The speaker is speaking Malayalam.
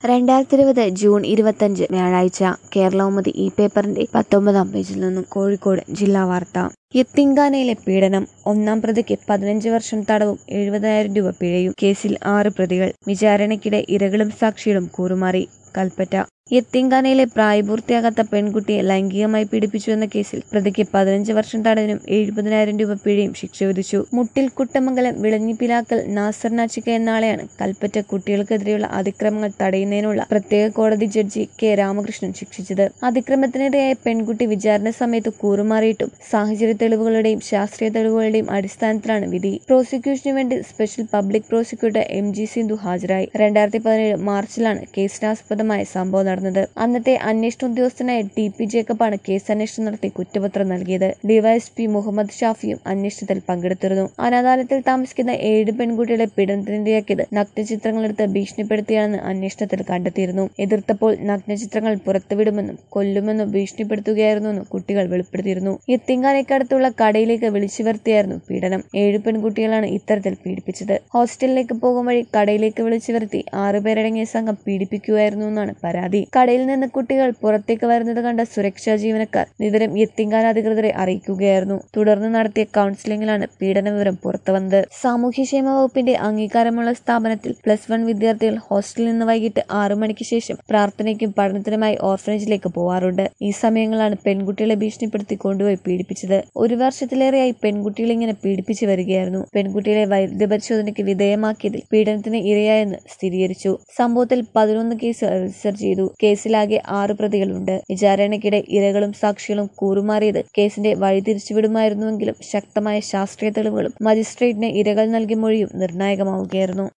2020 ജൂൺ 25 വ്യാഴാഴ്ച കേരളകൗമുദി ഈ പേപ്പറിന്റെ 19-ാം പേജിൽ നിന്നും കോഴിക്കോട് ജില്ലാ വാർത്ത. യത്തീംഖാനയിലെ പീഡനം, ഒന്നാം പ്രതിക്ക് 15 വർഷം തടവും 70,000 രൂപ പിഴയും. കേസിൽ 6 പ്രതികൾ. വിചാരണയ്ക്കിടെ ഇരകളും സാക്ഷികളും കൂറുമാറി. കൽപ്പറ്റ. യത്തീംഖാനയിലെ പ്രായപൂർത്തിയാകാത്ത പെൺകുട്ടിയെ ലൈംഗികമായി പീഡിപ്പിച്ചുവെന്ന കേസിൽ പ്രതിക്ക് 15 വർഷം തടവിനും 70,000 രൂപ പിഴയും ശിക്ഷ വിധിച്ചു. മുട്ടിൽ കുട്ടമംഗലം വിളഞ്ഞിപ്പിലാക്കൽ നാസർ നാച്ചിക്ക എന്നയാളെയാണ് കൽപ്പറ്റ കുട്ടികൾക്കെതിരെയുള്ള അതിക്രമങ്ങൾ തടയുന്നതിനുള്ള പ്രത്യേക കോടതി ജഡ്ജി കെ രാമകൃഷ്ണൻ ശിക്ഷിച്ചത്. അതിക്രമത്തിനിരയായ പെൺകുട്ടി വിചാരണ സമയത്ത് കൂറുമാറിയിട്ടും സാഹചര്യ തെളിവുകളുടെയും ശാസ്ത്രീയ തെളിവുകളുടെയും അടിസ്ഥാനത്തിലാണ് വിധി. പ്രോസിക്യൂഷനു വേണ്ടി special public prosecutor MG Sindhu ഹാജരായി. 2017 മാർച്ചിലാണ് കേസിനാസ്പദമായ സംഭവം നടന്നത്. അന്നത്തെ അന്വേഷണ ഉദ്യോഗസ്ഥനായ TP ജേക്കബാണ് കേസ് അന്വേഷണം നടത്തി കുറ്റപത്രം നൽകിയത്. ഡിവൈഎസ്പി മുഹമ്മദ് ഷാഫിയും അന്വേഷണത്തിൽ പങ്കെടുത്തിരുന്നു. അനാഥാലയത്തിൽ താമസിക്കുന്ന 7 പെൺകുട്ടികളെ പീഡനത്തിനിരയാക്കിയത് നഗ്നചിത്രങ്ങളെടുത്ത് ഭീഷണിപ്പെടുത്തിയാണെന്ന് അന്വേഷണത്തിൽ കണ്ടെത്തിയിരുന്നു. എതിർത്തപ്പോൾ നഗ്നചിത്രങ്ങൾ പുറത്തുവിടുമെന്നും കൊല്ലുമെന്നും ഭീഷണിപ്പെടുത്തുകയായിരുന്നുവെന്നും കുട്ടികൾ വെളിപ്പെടുത്തിയിരുന്നു. യത്തീംഖാനയ്ക്കടുത്തുള്ള കടയിലേക്ക് വിളിച്ചു വരുത്തിയായിരുന്നു പീഡനം. 7 പെൺകുട്ടികളാണ് ഇത്തരത്തിൽ പീഡിപ്പിച്ചത്. ഹോസ്റ്റലിലേക്ക് പോകും വഴി കടയിലേക്ക് വിളിച്ചു വരുത്തി 6 പേരടങ്ങിയ സംഘം പീഡിപ്പിക്കുകയായിരുന്നുവെന്നാണ് പരാതി. കടയിൽ നിന്ന് കുട്ടികൾ പുറത്തേക്ക് വരുന്നത് കണ്ട സുരക്ഷാ ജീവനക്കാർ വിവരം യത്തീംഖാന അധികൃതരെ അറിയിക്കുകയായിരുന്നു. തുടർന്ന് നടത്തിയ കൗൺസിലിംഗിലാണ് പീഡന വിവരം പുറത്തുവന്നത്. സാമൂഹ്യക്ഷേമ വകുപ്പിന്റെ അംഗീകാരമുള്ള സ്ഥാപനത്തിൽ +1 വിദ്യാർത്ഥികൾ ഹോസ്റ്റലിൽ നിന്ന് വൈകിട്ട് 6 മണിക്ക് ശേഷം പ്രാർത്ഥനയ്ക്കും പഠനത്തിനുമായി ഓർഫനേജിലേക്ക് പോവാറുണ്ട്. ഈ സമയങ്ങളാണ് പെൺകുട്ടികളെ ഭീഷണിപ്പെടുത്തി കൊണ്ടുപോയി പീഡിപ്പിച്ചത്. 1 വർഷത്തിലേറെയായി പെൺകുട്ടികളെ ഇങ്ങനെ പീഡിപ്പിച്ചു വരികയായിരുന്നു. പെൺകുട്ടികളെ വൈദ്യപരിശോധനയ്ക്ക് വിധേയമാക്കിയതിൽ പീഡനത്തിന് ഇരയായെന്ന് സ്ഥിരീകരിച്ചു. സംഭവത്തിൽ 11 കേസ് രജിസ്റ്റർ ചെയ്തു. കേസിലാകെ 6 പ്രതികളുണ്ട്. വിചാരണയ്ക്കിടെ ഇരകളും സാക്ഷികളും കൂറുമാറിയത് കേസിന്റെ വഴിതിരിച്ചുവിടുമായിരുന്നുവെങ്കിലും ശക്തമായ ശാസ്ത്രീയ തെളിവുകളും മജിസ്ട്രേറ്റിന് ഇരകൾ നൽകിയ മൊഴിയും നിർണായകമാവുകയായിരുന്നു.